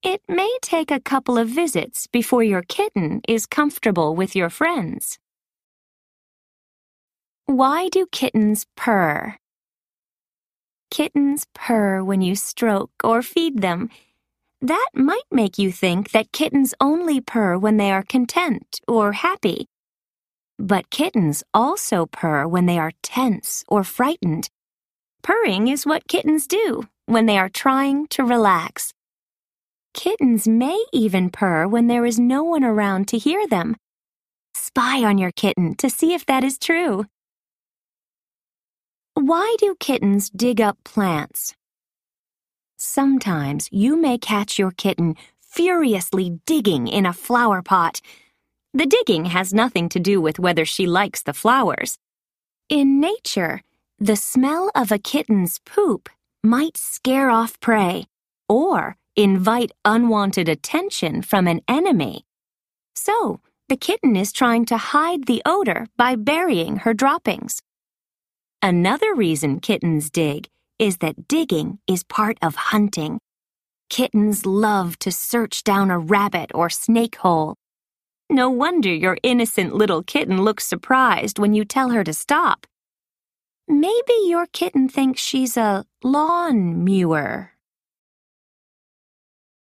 It may take a couple of visits before your kitten is comfortable with your friends. Why do kittens purr? Kittens purr when you stroke or feed them. That might make you think that kittens only purr when they are content or happy. But kittens also purr when they are tense or frightened. Purring is what kittens do when they are trying to relax. Kittens may even purr when there is no one around to hear them. Spy on your kitten to see if that is true. Why do kittens dig up plants? Sometimes you may catch your kitten furiously digging in a flower pot. The digging has nothing to do with whether she likes the flowers. In nature, the smell of a kitten's poop might scare off prey or invite unwanted attention from an enemy. So, the kitten is trying to hide the odor by burying her droppings. Another reason kittens dig is that digging is part of hunting. Kittens love to search down a rabbit or snake hole. No wonder your innocent little kitten looks surprised when you tell her to stop. Maybe your kitten thinks she's a lawn mower.